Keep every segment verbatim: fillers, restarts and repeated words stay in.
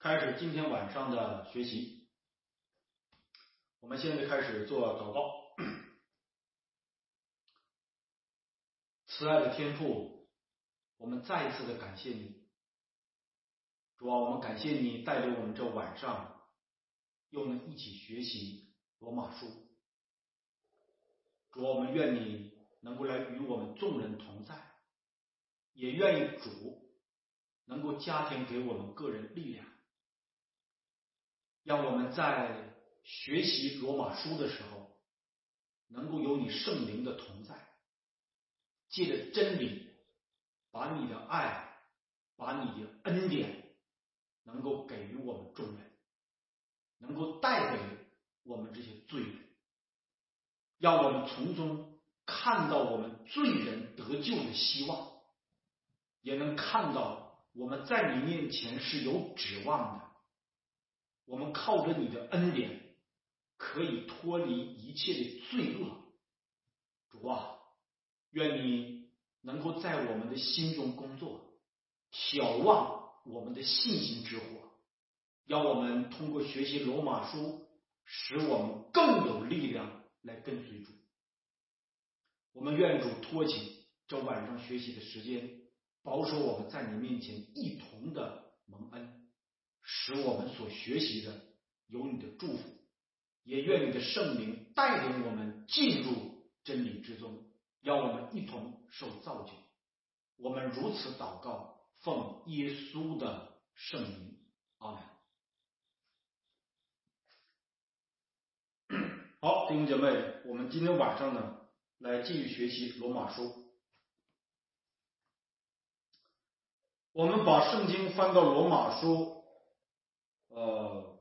开始今天晚上的学习。我们现在开始做祷告。慈爱的天父，我们再一次的感谢你。主啊，我们感谢你带领我们这晚上又能一起学习罗马书。主啊，我们愿你能够来与我们众人同在，也愿意主能够加添给我们个人力量，让我们在学习罗马书的时候能够有你圣灵的同在，借着真理把你的爱，把你的恩典能够给予我们众人，能够带给我们这些罪人，让我们从中看到我们罪人得救的希望，也能看到我们在你面前是有指望的，我们靠着你的恩典可以脱离一切的罪恶。主啊，愿你能够在我们的心中工作，挑旺我们的信心之火，让我们通过学习罗马书，使我们更有力量来跟随主。我们愿主托起这晚上学习的时间，保守我们在你面前一同的蒙恩，使我们所学习的有你的祝福，也愿你的圣灵带领我们进入真理之中，让我们一同受造就。我们如此祷告，奉耶稣的圣名，阿们。好，弟兄姐妹，我们今天晚上呢，来继续学习罗马书。我们把圣经翻到罗马书，呃，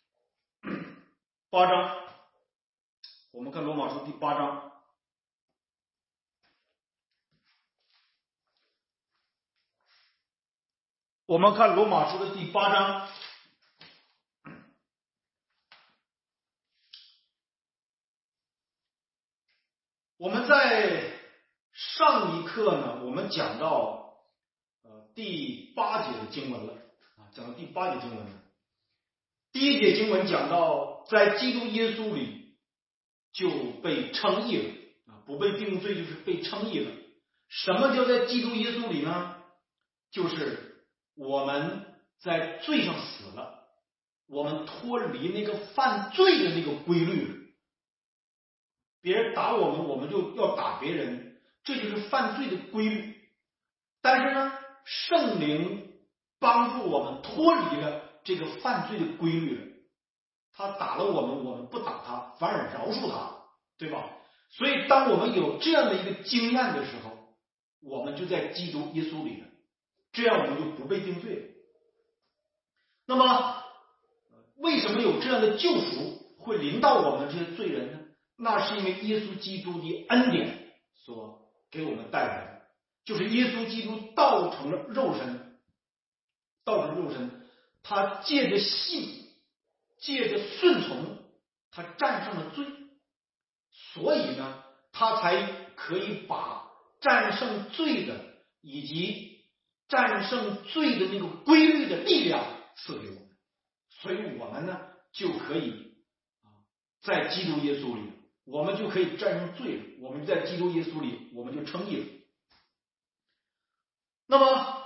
八章。我们看罗马书第八章。我们看罗马书的第八章。我们在上一课呢，我们讲到呃第八节的经文了啊，讲到第八节经文了。第一节经文讲到，在基督耶稣里就被称义了啊，不被定罪就是被称义了。什么叫在基督耶稣里呢？就是我们在罪上死了，我们脱离那个犯罪的那个规律了。别人打我们，我们就要打别人，这就是犯罪的规律。但是呢，圣灵帮助我们脱离了这个犯罪的规律了。他打了我们，我们不打他，反而饶恕他，对吧？所以当我们有这样的一个经验的时候，我们就在基督耶稣里了，这样我们就不被定罪了。那么为什么有这样的救赎会临到我们这些罪人呢？那是因为耶稣基督的恩典所给我们带来的，就是耶稣基督道成了肉身，道成肉身，他借着信，借着顺从，他战胜了罪，所以呢，他才可以把战胜罪的以及战胜罪的那个规律的力量赐给我们，所以我们呢就可以在基督耶稣里，我们就可以战胜罪了，我们在基督耶稣里，我们就称义了。那么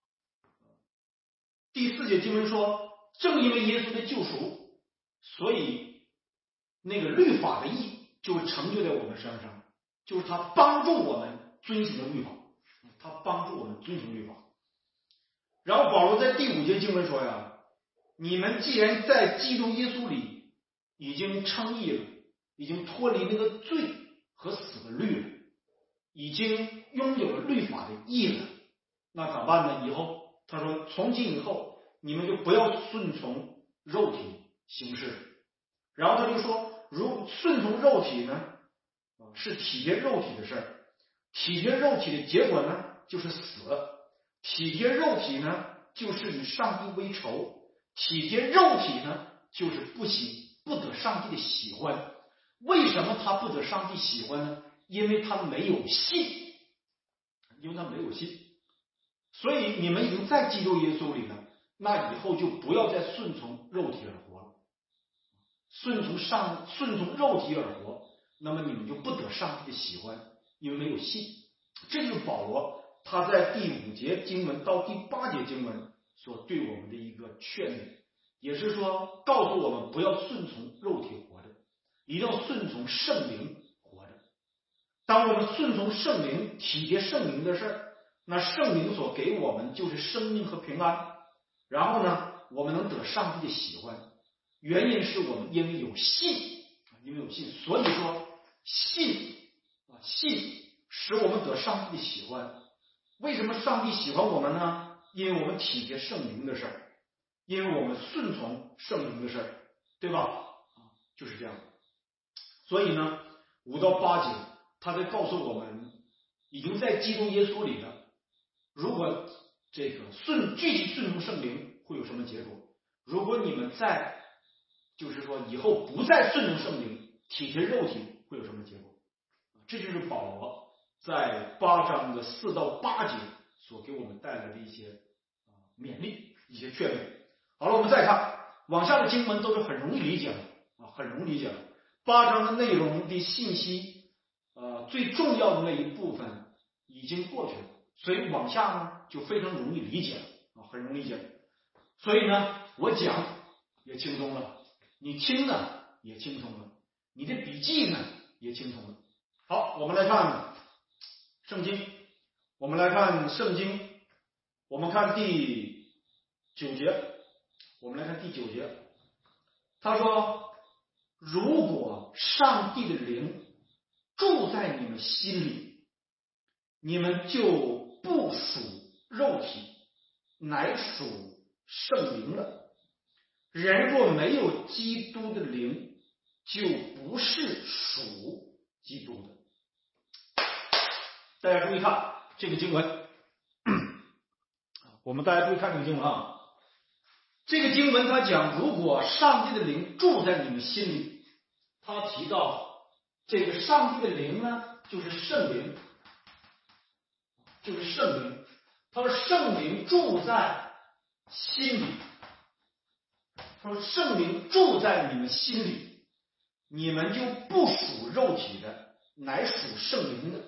第四节经文说，正因为耶稣的救赎，所以那个律法的义就会成就在我们身上，就是他帮助我们遵行的律法，他帮助我们遵行律法。然后保罗在第五节经文说呀，你们既然在基督耶稣里已经称义了，已经脱离那个罪和死的律了，已经拥有了律法的义了，那咋办呢？以后他说，从今以后你们就不要顺从肉体行事。然后他就说，如顺从肉体呢，是体贴肉体的事儿，体贴肉体的结果呢，就是死。体贴肉体呢，就是与上帝为仇；体贴肉体呢，就是不喜不得上帝的喜欢。为什么他不得上帝喜欢呢？因为他没有信，因为他没有信。所以你们已经在基督耶稣里了， 那以后就不要再顺从肉体而活了。顺从上顺从肉体而活，那么你们就不得上帝的喜欢，因为没有信。这就是保罗他在第五节经文到第八节经文所对我们的一个劝勉，也是说告诉我们不要顺从肉体活着，一定要顺从圣灵活着。当我们顺从圣灵，体贴圣灵的事儿，那圣灵所给我们就是生命和平安，然后呢，我们能得上帝的喜欢。原因是我们因为有信，因为有信，所以说信啊，信使我们得上帝的喜欢。为什么上帝喜欢我们呢？因为我们体贴圣灵的事儿，因为我们顺从圣灵的事儿，对吧？啊，就是这样。所以呢，五到八节他在告诉我们，已经在基督耶稣里了。如果这个顺具体顺从圣灵会有什么结果？如果你们在就是说以后不再顺从圣灵，体贴肉体会有什么结果？这就是保罗在八章的四到八节所给我们带来的一些勉励、一些劝勉。好了，我们再看往下的经文都是很容易理解的啊，很容易理解的。八章的内容的信息，呃，最重要的那一部分已经过去了，所以往下呢就非常容易理解了啊，很容易理解。所以呢，我讲也轻松了，你听呢也轻松了，你的笔记呢也轻松了。好，我们来看圣经，我们来看圣经，我们看第九节，我们来看第九节，他说：如果上帝的灵住在你们心里，你们就不属肉体，乃属圣灵了。人若没有基督的灵，就不是属基督的。大家注意看这个经文，我们大家注意看这个经文啊。这个经文他讲，如果上帝的灵住在你们心里，他提到这个上帝的灵呢，就是圣灵，就是圣灵。他说圣灵住在心里，他说圣灵住在你们心里，你们就不属肉体的，乃属圣灵的。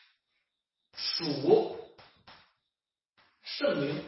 属圣灵，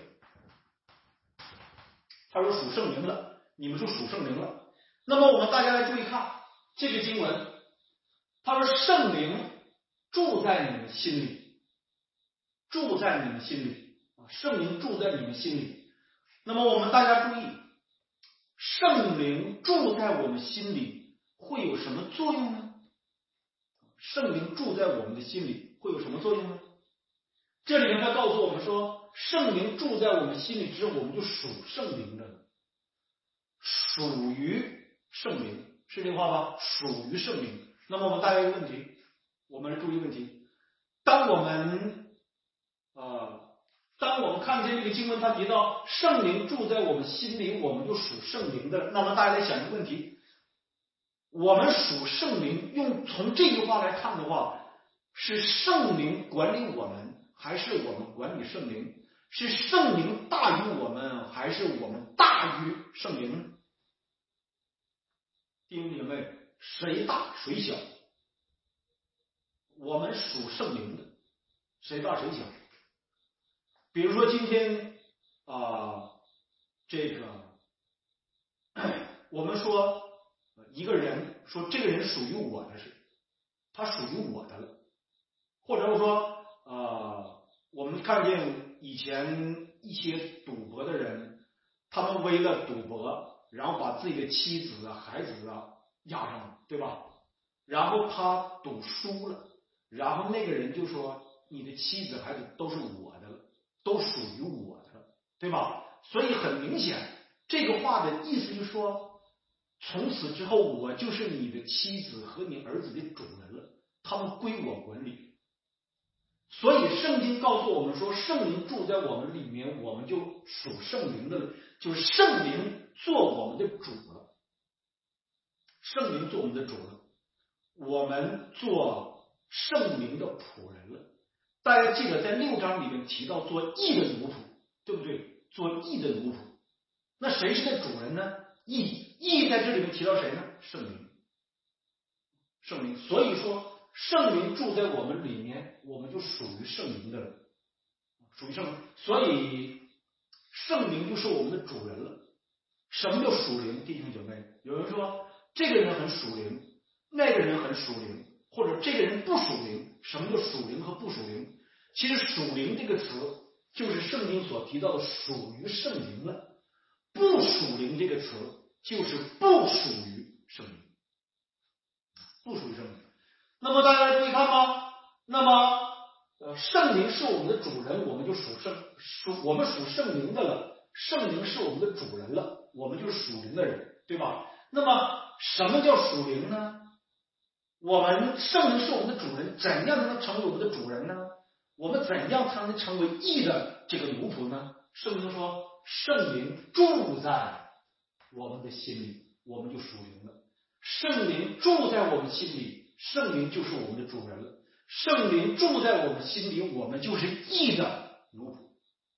他说属圣灵了，你们就属圣灵了。那么我们大家来注意看这个经文，他说圣灵住在你们心里，住在你们心里啊，圣灵住在你们心里。那么我们大家注意，圣灵住在我们心里会有什么作用呢？圣灵住在我们的心里会有什么作用呢？这里面他告诉我们说，圣灵住在我们心里之后，我们就属圣灵的了，属于圣灵，是这话吧？属于圣灵。那么我们大家有个问题，我们来注意问题。当我们呃，当我们看见这个经文，他提到圣灵住在我们心里，我们就属圣灵的。那么大家来想一个问题，我们属圣灵，用从这句话来看的话，是圣灵管理我们，还是我们管理圣灵？是圣灵大于我们，还是我们大于圣灵？弟兄姐妹，谁大谁小？我们属圣灵的，谁大谁小？比如说今天啊、呃，这个我们说一个人说这个人属于我的是，他属于我的了，或者说呃，我们看见以前一些赌博的人，他们为了赌博，然后把自己的妻子啊、孩子啊押上了，对吧？然后他赌输了，然后那个人就说：“你的妻子、孩子都是我的了，都属于我的了，对吧？”所以很明显，这个话的意思就是说，从此之后我就是你的妻子和你儿子的主人了，他们归我管理。所以圣经告诉我们说，圣灵住在我们里面，我们就属圣灵的了，就是圣灵做我们的主了，圣灵做我们的主了，我们做圣灵的仆人了。大家记得在六章里面提到做义的奴仆，对不对？做义的奴仆， 那谁是那主人呢？义，义在这里面提到谁呢？圣灵，圣灵。所以说，圣灵住在我们里面，我们就属于圣灵的了，属于圣灵。所以，圣灵就是我们的主人了。什么叫属灵？弟兄姐妹，有人说这个人很属灵，那个人很属灵，或者这个人不属灵。什么叫属灵和不属灵？其实属灵这个词就是圣经所提到的属于圣灵了，不属灵这个词就是不属于圣灵，不属于圣灵。那么大家注意看吧，那么呃，圣灵是我们的主人，我们就属圣属我们属圣灵的了。圣灵是我们的主人了，我们就是属灵的人，对吧？那么什么叫属灵呢？我们圣灵是我们的主人，怎样才能成为我们的主人呢？我们怎样才能成为义的这个奴仆呢？圣经说，圣灵住在我们的心里，我们就属灵了。圣灵住在我们心里，圣灵就是我们的主人了。圣灵住在我们心里，我们就是义的奴仆。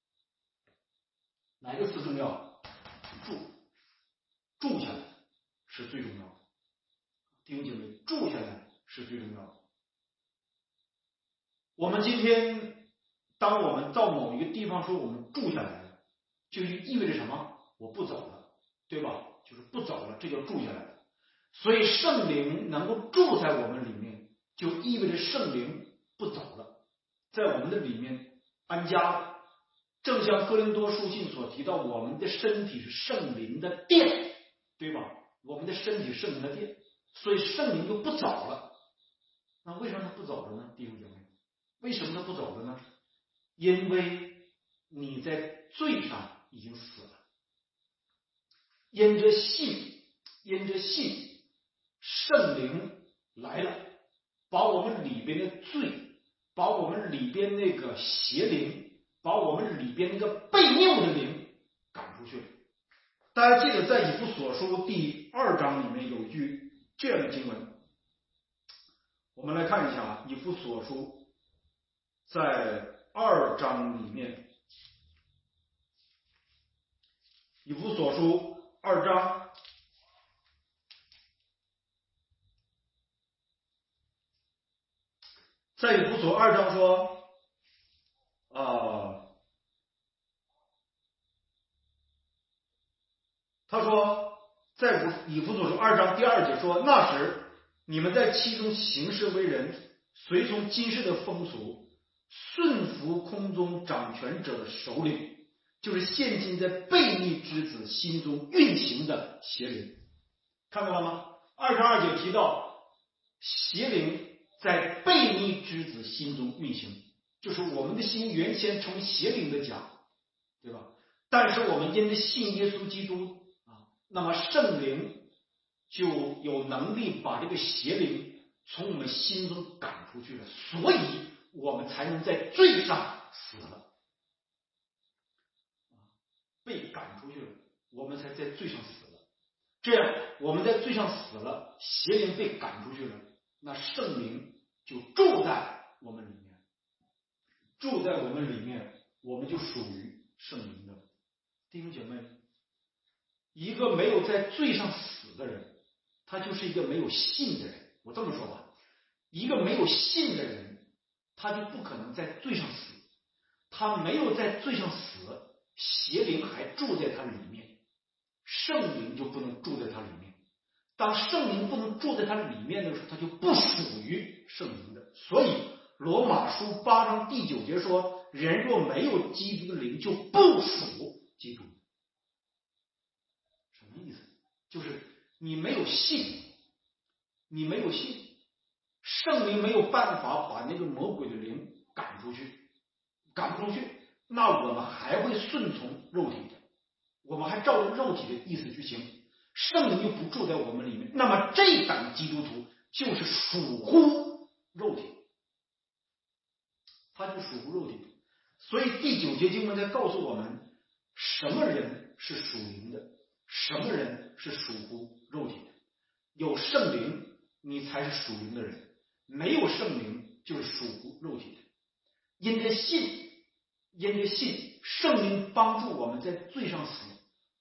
哪个词重要？住，住下来是最重要的。弟兄姐妹，住下来是最重要的。我们今天，当我们到某一个地方说我们住下来了，就意味着什么？我不走了，对吧？就是不走了，这就住下来了。所以圣灵能够住在我们里面，就意味着圣灵不走了，在我们的里面安家了。正像哥林多书信所提到，我们的身体是圣灵的殿，对吧？我们的身体是圣灵的殿，所以圣灵就不走了。那为什么他不走了呢？弟兄姐妹，为什么他不走了呢？因为你在罪上已经死了，因着信，因着信，圣灵来了，把我们里边的罪，把我们里边那个邪灵，把我们里边那个悖谬的灵赶出去了。大家记得在以弗所书第二章里面有一句这样的经文，我们来看一下啊，以弗所书在二章里面，以弗所书二章在以弗所二章说，呃，他说在以弗所书二章第二节说，那时你们在其中行事为人，随从今世的风俗，顺服空中掌权者的首领，就是现今在悖逆之子心中运行的邪灵。看到了吗？二十二节提到邪灵在悖逆之子心中运行，就是我们的心原先成为邪灵的家，对吧？但是我们因为信耶稣基督啊，那么圣灵就有能力把这个邪灵从我们心中赶出去了，所以我们才能在罪上死了，被赶出去了，我们才在罪上死了。这样我们在罪上死了，邪灵被赶出去了，那圣灵就住在我们里面，住在我们里面，我们就属于圣灵的。弟兄姐妹，一个没有在罪上死的人，他就是一个没有信的人。我这么说吧，一个没有信的人，他就不可能在罪上死。他没有在罪上死，邪灵还住在他里面，圣灵就不能住在他里面。当圣灵不能住在他里面的时候，他就不属于圣灵的。所以罗马书八章第九节说，人若没有基督的灵，就不属基督。什么意思？就是你没有信，你没有信，圣灵没有办法把那个魔鬼的灵赶出去，赶不出去，那我们还会顺从肉体的，我们还照着肉体的意思去行，圣灵就不住在我们里面，那么这等基督徒就是属乎肉体，他就属乎肉体。所以第九节经文在告诉我们，什么人是属灵的，什么人是属乎肉体的。有圣灵你才是属灵的人，没有圣灵就是属乎肉体的。因着信，因着信，圣灵帮助我们在罪上死，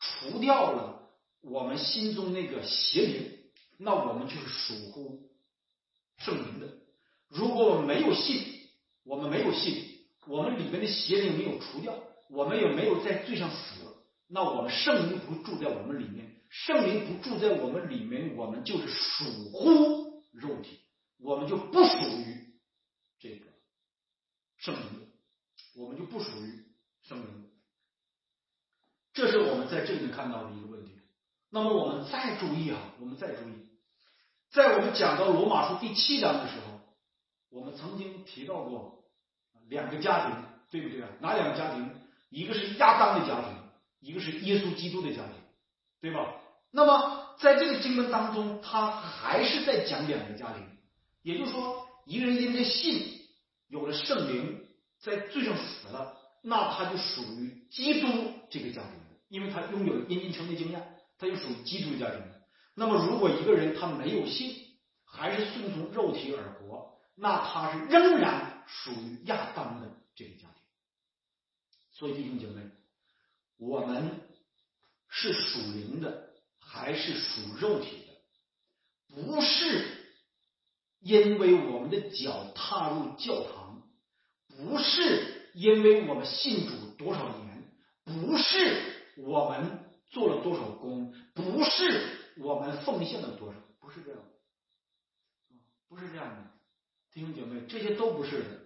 除掉了我们心中那个邪灵，那我们就是属乎圣灵的。如果我们没有信，我们没有信，我们里面的邪灵没有除掉，我们也没有在罪上死，那我们圣灵不住在我们里面，圣灵不住在我们里面，我们就是属乎肉体，我们就不属于这个圣灵的，我们就不属于圣灵的。这是我们在这里面看到的一个问题。那么我们再注意啊，我们再注意，在我们讲到罗马书第七章的时候，我们曾经提到过两个家庭，对不对啊？哪两个家庭？一个是亚当的家庭，一个是耶稣基督的家庭，对吧？那么在这个经文当中，他还是在讲两个家庭，也就是说，一个人因着信有了圣灵，在罪上死了，那他就属于基督这个家庭的，因为他拥有了因信称义的经验，他就属于基督的家庭的。那么如果一个人他没有信，还是顺从肉体而活，那他是仍然属于亚当的这个家庭。所以弟兄姐妹，我们是属灵的还是属肉体的，不是因为我们的脚踏入教堂，不是因为我们信主多少年，不是我们做了多少功，不是我们奉献了多少，不是这样的，不是这样的，弟兄姐妹，这些都不是的。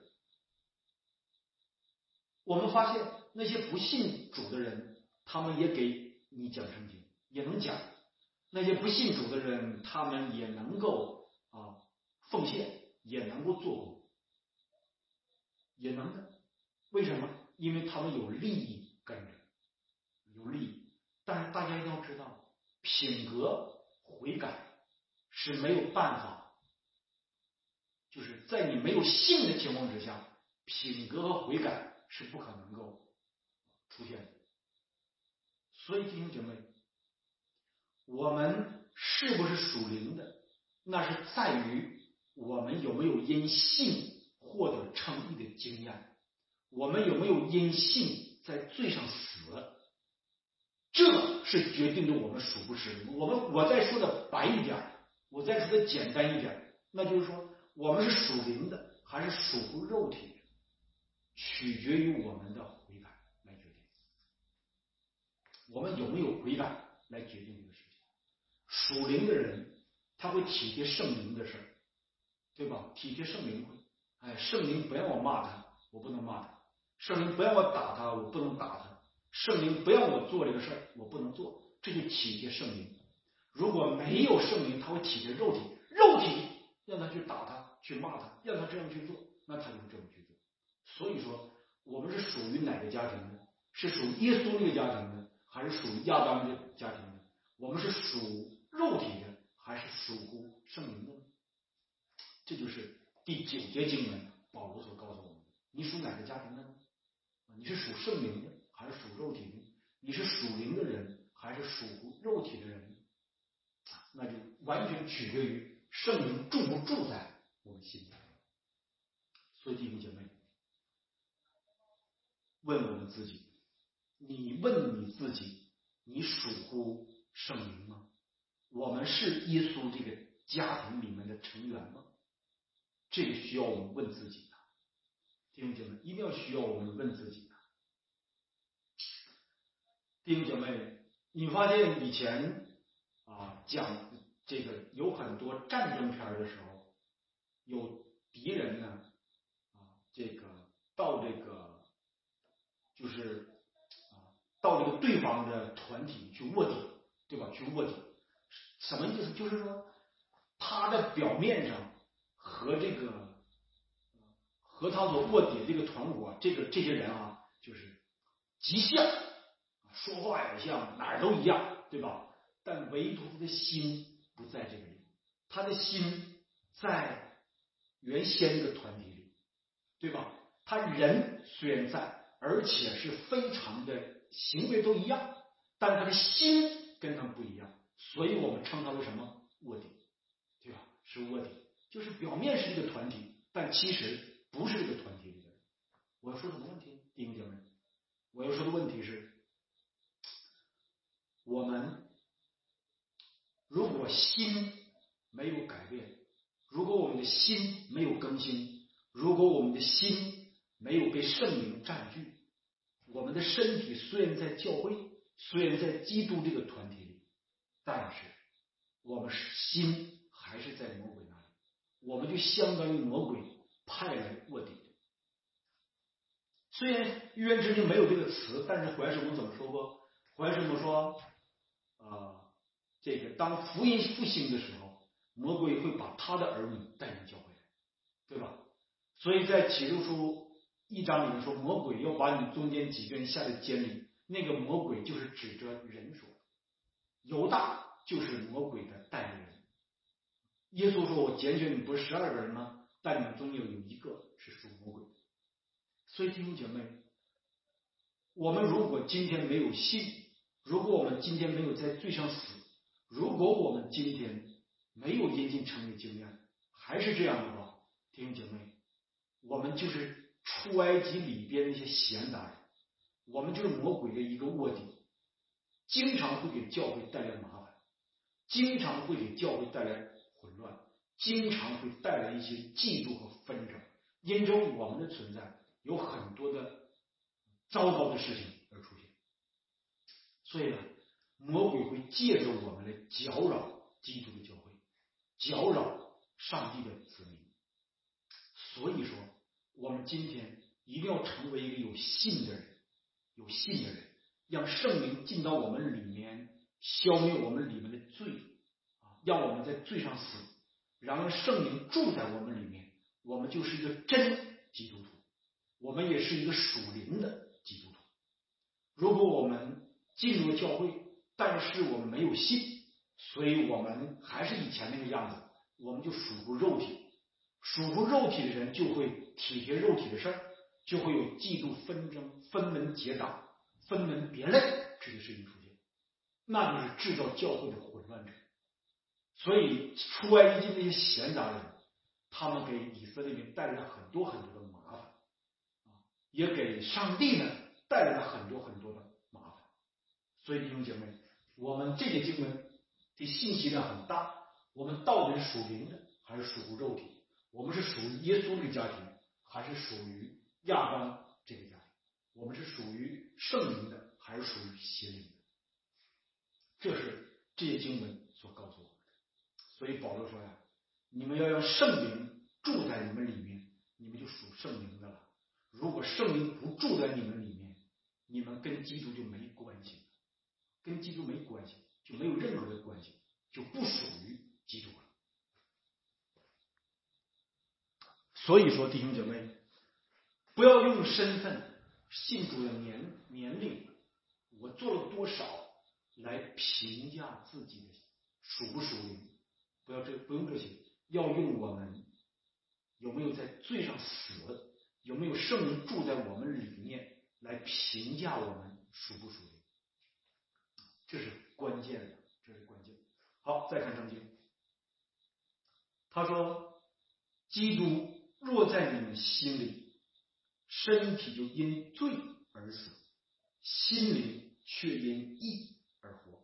我们发现那些不信主的人，他们也给你讲圣经，也能讲；那些不信主的人，他们也能够啊奉献，也能够做工，也能的。为什么？因为他们有利益跟着，有利益。但是大家一定要知道，品格悔改是没有办法，就是在你没有信的情况之下，品格和悔改是不可能够出现的。所以弟兄姐妹，我们是不是属灵的，那是在于我们有没有因信获得称义的经验，我们有没有因信在罪上死了，这是决定着我们属不属灵。我们我再说的白一点，我再说的简单一点，那就是说我们是属灵的还是属乎肉体的，取决于我们的悔改来决定。我们有没有悔改来决定这个事情。属灵的人他会体贴圣灵的事儿，对吧？体贴圣灵会，哎，圣灵不让我骂他，我不能骂他；圣灵不让我打他，我不能打他；圣灵不让我做这个事儿，我不能做，这就体贴圣灵。如果没有圣灵，他会体贴肉体，肉体让他去打他，去骂他，让他这样去做，那他就这么去做。所以说，我们是属于哪个家庭的？是属于耶稣这个家庭的，还是属于亚当这个家庭的？我们是属肉体的，还是属乎圣灵的呢？这就是第九节经文保罗所告诉我们的。你属哪个家庭的呢？你是属圣灵的，还是属肉体的？你是属灵的人，还是属乎肉体的人？那就完全取决于圣灵住不住在我们心里。所以弟兄姐妹，问我们自己，你问你自己，你属乎圣灵吗？我们是耶稣这个家庭里面的成员吗？这个需要我们问自己的，弟兄姐妹，一定要需要我们问自己的。弟兄姐妹，你发现以前啊讲这个有很多战争片的时候，有敌人呢啊这个到这个就是啊到这个对方的团体去卧底，对吧？去卧底，什么意思？就是说他的表面上和这个和他所卧底的这个团伙，这个这些人啊，就是极像，说话也像，哪儿都一样，对吧？但唯独他的心不在这个里，他的心在原先这个团体里，对吧？他人虽然在，而且是非常的行为都一样，但他的心跟他们不一样，所以我们称他为什么？卧底，对吧？是卧底，就是表面是这个团体，但其实不是这个团体里的人。我要说什么问题，弟兄姐妹？我要说的问题是， 我们如果心没有改变，如果我们的心没有更新，如果我们的心没有被圣灵占据，我们的身体虽然在教会，虽然在基督这个团体里，但是我们心还是在魔鬼那里，我们就相当于魔鬼派来卧底。虽然预言之经没有这个词，但是怀世母怎么说过？怀世母说，呃，这个当福音复兴的时候，魔鬼会把他的儿女带进教会，对吧？所以在启示书一章里面说，魔鬼要把你中间几个人下在监里，那个魔鬼就是指着人说，犹大就是魔鬼的代理人。耶稣说，我拣选你不是十二个人吗？但你们中间有一个是属魔鬼的。所以弟兄姐妹，我们如果今天没有信，如果我们今天没有在罪上死，如果我们今天没有因信称义经验，还是这样的话，弟兄姐妹，我们就是出埃及里边那些闲杂人，我们就是魔鬼的一个卧底，经常会给教会带来麻烦，经常会给教会带来混乱，经常会带来一些嫉妒和纷争，因着我们的存在，有很多的糟糕的事情而出现。所以呢，魔鬼会借着我们来搅扰基督的教会，搅扰上帝的子民。所以说，我们今天一定要成为一个有信的人，有信的人，让圣灵进到我们里面，消灭我们里面的罪，让我们在罪上死，然后圣灵住在我们里面，我们就是一个真基督徒，我们也是一个属灵的基督徒。如果我们进入了教会，但是我们没有信，所以我们还是以前那个样子，我们就属乎肉体。属乎肉体的人就会体贴肉体的事儿，就会有嫉妒纷争、分门结党、分门别类这些事情出现，那就是制造教会的混乱者。所以出埃及记那些闲杂人，他们给以色列人带来了很多很多的麻烦，也给上帝呢带来了很多很多的麻烦。所以弟兄姐妹，我们这个经文的信息量很大，我们到底是属灵的还是属乎肉体？我们是属于耶稣这个家庭，还是属于亚当这个家庭？我们是属于圣灵的，还是属于邪灵的？这是这些经文所告诉我们的。所以保罗说呀，你们要让圣灵住在你们里面，你们就属圣灵的了。如果圣灵不住在你们里面，你们跟基督就没关系，跟基督没关系，就没有任何的关系，就不属于基督了。所以说，弟兄姐妹，不要用身份、信主的年年龄，我做了多少来评价自己的属不属灵。不要这不用这些，要用我们有没有在罪上死，有没有圣灵住在我们里面来评价我们属不属灵。这是关键的，这是关键。好，再看圣经，他说：“基督若在你们心里，身体就因罪而死，心灵却因义而活。”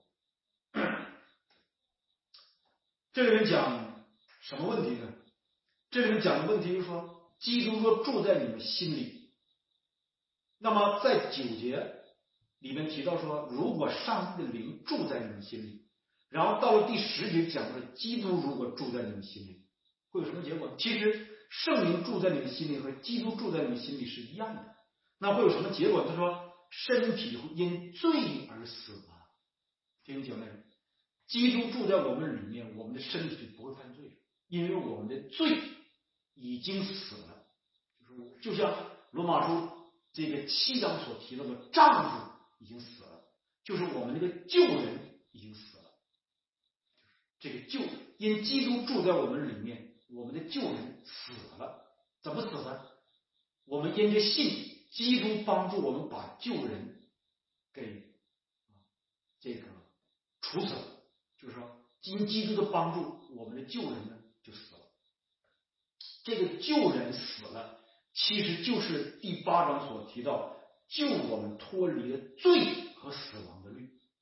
这里面讲什么问题呢？这里面讲的问题就是说，基督若住在你们心里，那么在九节里面提到说，如果上帝的灵住在你们心里，然后到了第十节讲的基督如果住在你们心里，会有什么结果？其实圣灵住在你们心里和基督住在你们心里是一样的，那会有什么结果？他说身体会因罪而死啊！弟兄姐妹，基督住在我们里面，我们的身体就不会犯罪了，因为我们的罪已经死了。就是就像罗马书这个七章所提到的，丈夫已经死了，就是我们那个旧人已经死了。这个旧因基督住在我们里面，我们的旧人死了。怎么死的？我们因着信，基督帮助我们把旧人给这个处死了，就是说因基督的帮助，我们的旧人呢就死了。这个旧人死了，其实就是第八章所提到救我们脱离了罪和死亡的律。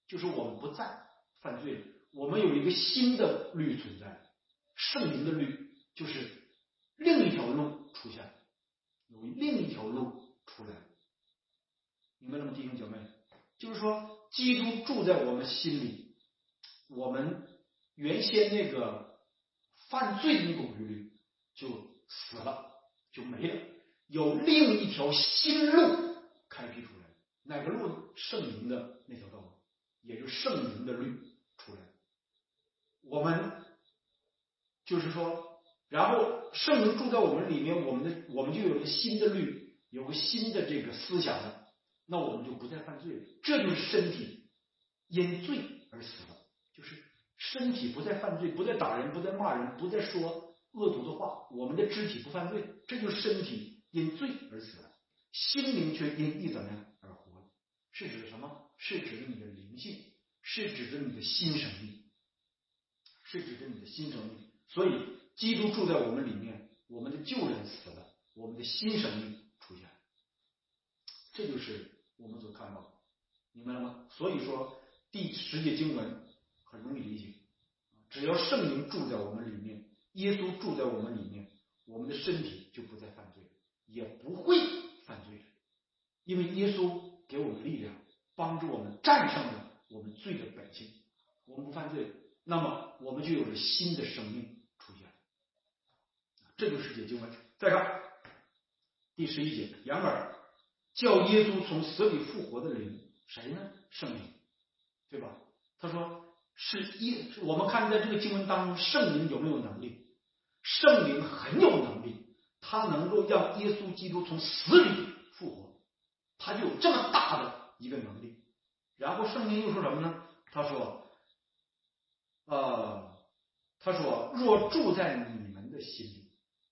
就是我们不再犯罪了，我们有一个新的律存在，圣灵的律，就是另一条路出现，有另一条路出来，明白了吗，弟兄姐妹？就是说，基督住在我们心里，我们原先那个犯罪的那个规律就死了，就没了，有另一条新路开辟出来。哪个路呢？圣灵的那条道路，也就是圣灵的律出来。我们就是说，然后圣灵住在我们里面，我们的我们就有个新的律，有个新的这个思想了，那我们就不再犯罪了。这就是身体因罪而死了，就是身体不再犯罪，不再打人，不再骂人，不再说恶毒的话，我们的肢体不犯罪，这就是身体因罪而死了。心灵却因义怎么样而活了？是指的什么？是指的你的灵性，是指的你的新生命，是指的你的新生命。所以基督住在我们里面，我们的旧人死了，我们的新生命出现，这就是我们所看到的，明白了吗？所以说第十节经文很容易理解，只要圣灵住在我们里面，耶稣住在我们里面，我们的身体就不再犯罪，也不会犯罪，因为耶稣给我们力量，帮助我们战胜了我们罪的本性，我们不犯罪，那么我们就有了新的生命出现。这就是十节经文。再看第十一节，然而叫耶稣从死里复活的灵，谁呢？圣灵，对吧？他说是耶，我们看在这个经文当中，圣灵有没有能力？圣灵很有能力，他能够让耶稣基督从死里复活，他就有这么大的一个能力。然后圣经又说什么呢？他说，呃，他说若住在你们的心里，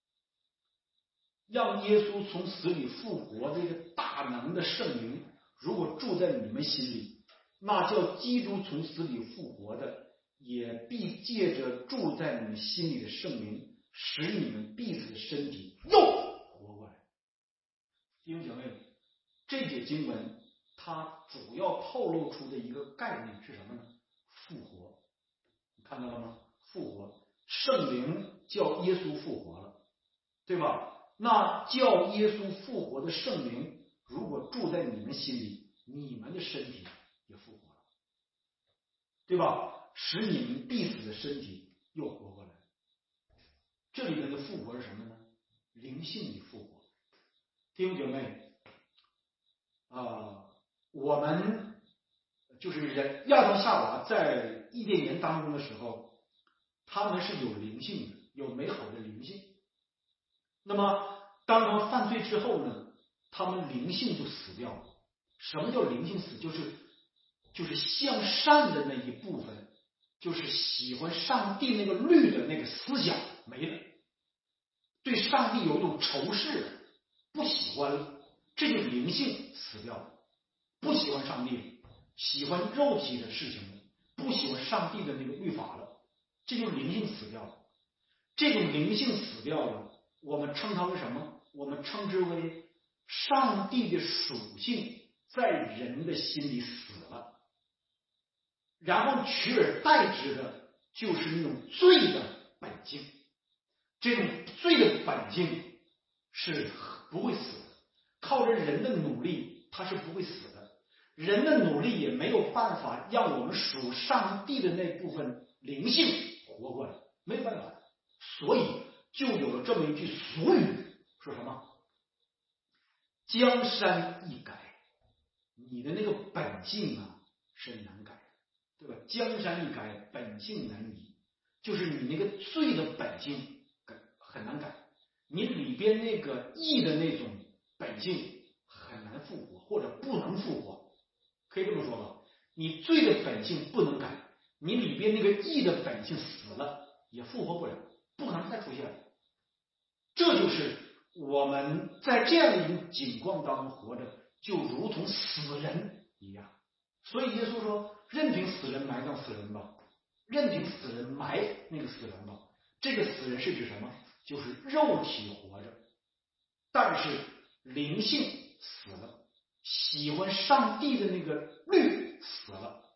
让耶稣从死里复活，这个大能的圣灵如果住在你们心里，那叫基督从死里复活的，也必借着住在你们心里的圣灵，使你们彼此的身体又活过来。弟兄姐妹，这节经文它主要透露出的一个概念是什么呢？复活。你看到了吗？复活，圣灵叫耶稣复活了，对吧？那叫耶稣复活的圣灵如果住在你们心里，你们的身体也复活了，对吧？使你们必死的身体又活过来。这里面的复活是什么呢？灵性的复活。弟兄姐妹，啊、呃，我们就是人亚当夏娃在伊甸园当中的时候，他们是有灵性的，有美好的灵性。那么当他们犯罪之后呢，他们灵性就死掉了。什么叫灵性死？就是就是向善的那一部分，就是喜欢上帝那个律的那个思想没了，对上帝有一种仇视，不喜欢了，这就是灵性死掉了，不喜欢上帝，喜欢肉体的事情了，不喜欢上帝的那个律法了，这就是灵性死掉了。这种灵性死掉了，我们称它为什么？我们称之为上帝的属性在人的心里死了，然后取而代之的就是那种罪的本性。这种罪的本性是不会死的，靠着人的努力它是不会死的，人的努力也没有办法让我们属上帝的那部分灵性活过来，没有办法。所以就有了这么一句俗语，说什么？江山易改，你的那个本性啊是难改，对吧？江山易改，本性难移，就是你那个罪的本性很难改，你里边那个义的那种本性很难复活，或者不能复活，可以这么说吧？你罪的本性不能改，你里边那个义的本性死了也复活不了，不可能再出现了。这就是我们在这样一种境况当中活着，就如同死人一样。所以耶稣说，任凭死人埋葬死人吧，任凭死人埋那个死人吧。这个死人是指什么？就是肉体活着，但是灵性死了，喜欢上帝的那个律死了，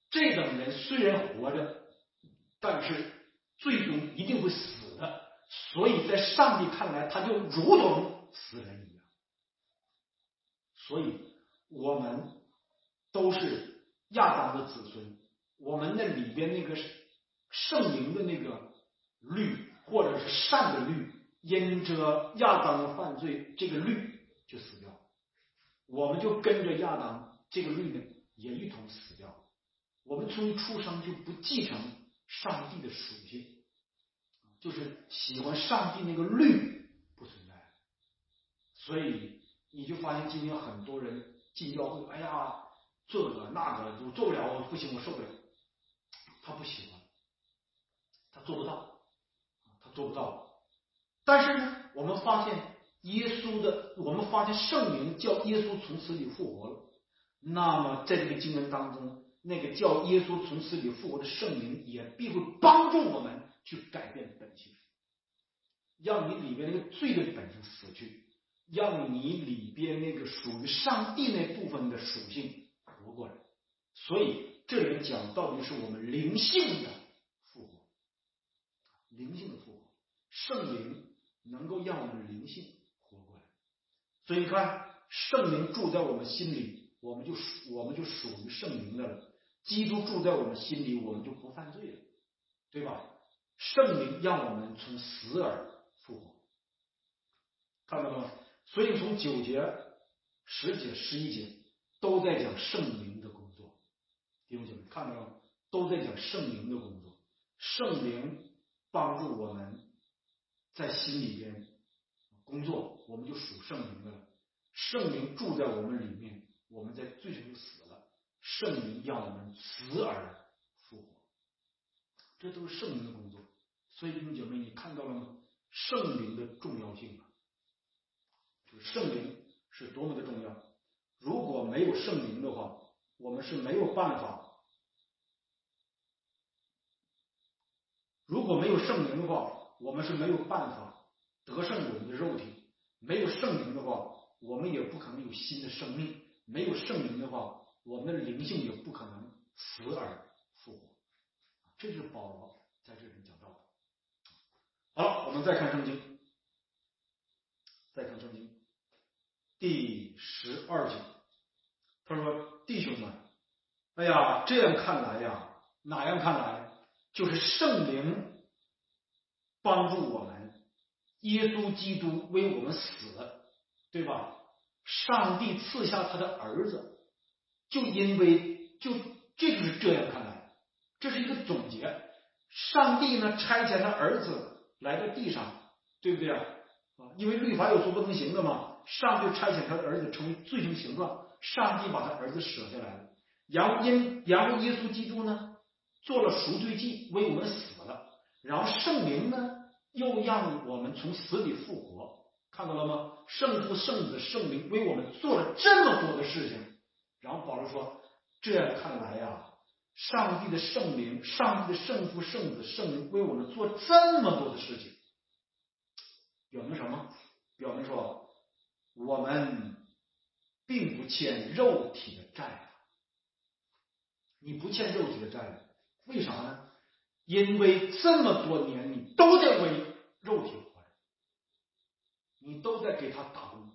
这等人虽然活着，但是最终一定会死的，所以在上帝看来，他就如同死人一样。所以我们都是亚当的子孙，我们那里边那个圣灵的那个律，或者是善的律，因着亚当的犯罪，这个律就死掉，我们就跟着亚当这个律呢也一同死掉。我们从出生就不继承上帝的属性，就是喜欢上帝那个律不存在。所以你就发现今天很多人进教会，哎呀，这个那个我做不了，我不行，我受不了。他不喜欢，他做不到，他做不到。但是呢，我们发现耶稣的，我们发现圣灵叫耶稣从死里复活了。那么在这个经文当中，那个叫耶稣从死里复活的圣灵也必会帮助我们去改变本性，让你里边那个罪的本性死去，让你里边那个属于上帝那部分的属性活过来。所以这里讲到底是我们灵性的复活，灵性的复活，圣灵能够让我们灵性活过来。所以你看，圣灵住在我们心里，我们就我们就属于圣灵的了。基督住在我们心里，我们就不犯罪了，对吧？圣灵让我们从死而复活，看到了吗？所以从九节、十节、十一节都在讲圣灵的工作，弟兄姐妹看到了吗？都在讲圣灵的工作。圣灵帮助我们在心里边工作，我们就属圣灵的了。圣灵住在我们里面，我们在罪上就死了。圣灵让我们死而复活，这都是圣灵的工作。所以弟兄姐妹，你看到了吗？圣灵的重要性啊，就是圣灵是多么的重要。如果没有圣灵的话，我们是没有办法，如果没有圣灵的话，我们是没有办法得胜我们的肉体。没有圣灵的话，我们也不可能有新的生命。没有圣灵的话，我们的灵性也不可能死而复活。这就是保罗在这里讲到的。好了，我们再看圣经，再看圣经第十二节，他说：“弟兄们，哎呀，这样看来呀，哪样看来？就是圣灵帮助我们，耶稣基督为我们死了，对吧？上帝赐下他的儿子，就因为就这就是这样看来，这是一个总结。上帝呢差遣他儿子来到地上，对不对啊？因为律法有所不能行的嘛，上帝差遣他的儿子成为罪成形状，上帝把他儿子舍下来了。然后因然后耶稣基督呢做了赎罪祭，为我们死了。然后圣灵呢又让我们从死里复活，看到了吗？圣父、圣子、圣灵为我们做了这么多的事情。然后保罗说，这样看来呀、啊，上帝的圣灵、上帝的圣父、圣子、圣灵为我们做这么多的事情，表明什么？表明说我们并不欠肉体的债了。你不欠肉体的债了，为啥呢？因为这么多年你都在为肉体活着，你都在给他打工，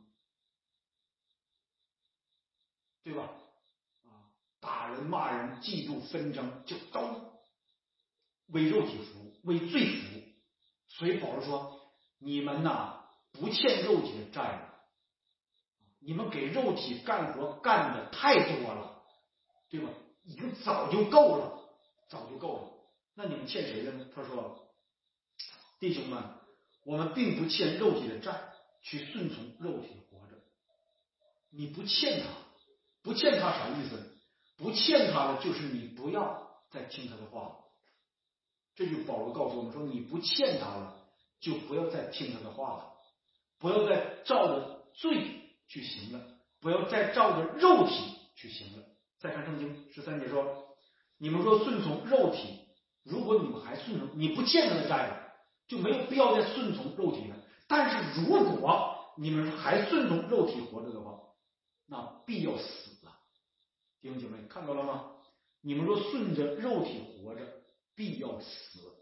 对吧？啊，打人、骂人、嫉妒、纷争，就都为肉体服务，为罪服务。所以保罗说，你们呐不欠肉体的债了，你们给肉体干活干的太多了，对吧？已经早就够了，早就够了。那你们欠谁的呢？他说，弟兄们，我们并不欠肉体的债，去顺从肉体活着。你不欠他，不欠他啥意思？不欠他的就是你不要再听他的话了。这就保罗告诉我们说，你不欠他了，就不要再听他的话了，不要再照着罪去行了，不要再照着肉体去行了。再看圣经十三节说，你们若顺从肉体，如果你们还顺从，你不欠他的债了，就没有必要再顺从肉体了。但是如果你们还顺从肉体活着的话，那必要死了。弟兄姐妹看到了吗？ 你们若顺着肉体活着，必要死。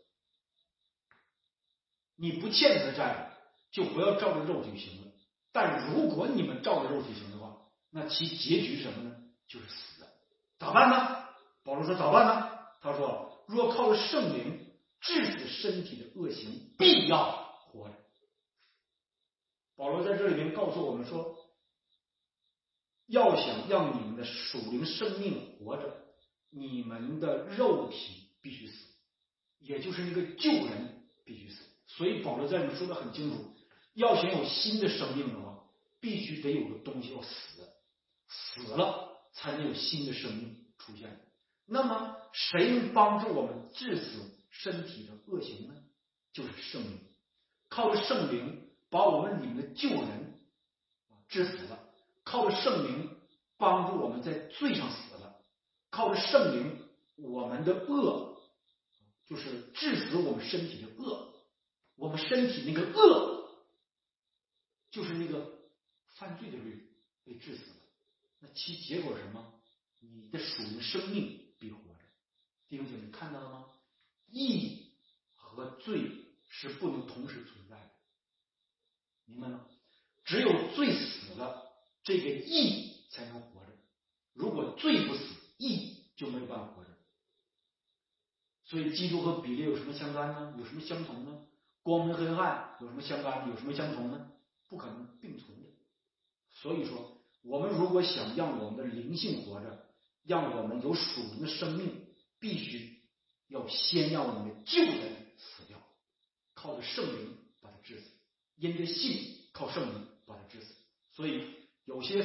你不欠他的债，就不要照着肉体行了。但如果你们照着肉体行的话，那其结局是什么呢？就是死的。咋办呢？保罗说咋办呢？他说若靠着圣灵治死身体的恶行，必要活着。保罗在这里面告诉我们说，要想让你们的属灵生命活着，你们的肉体必须死，也就是那个旧人必须死。所以保罗在这里说的很清楚，要想有新的生命的话，必须得有个东西要死，死了才能有新的生命出现。那么谁能帮助我们治死身体的恶行呢？就是圣灵。靠着圣灵把我们里面的旧人治死了，靠着圣灵帮助我们在罪上死了，靠着圣灵我们的恶就是治死我们身体的恶，我们身体那个恶就是那个犯罪的律被治死了。那其结果是什么？你的属灵生命必活着。弟兄姐妹看到了吗？义和罪是不能同时存在的，明白吗？只有罪死了，这个义才能活着。如果罪不死，义就没有办法活着。所以基督和比列有什么相干呢？有什么相同呢？光明黑暗有什么相干？有什么相同呢？不可能并存的。所以说我们如果想让我们的灵性活着，让我们有属灵的生命，必须要先让我们的旧人死掉，靠着圣灵把它治死，因着信靠圣灵把它治死。所以有些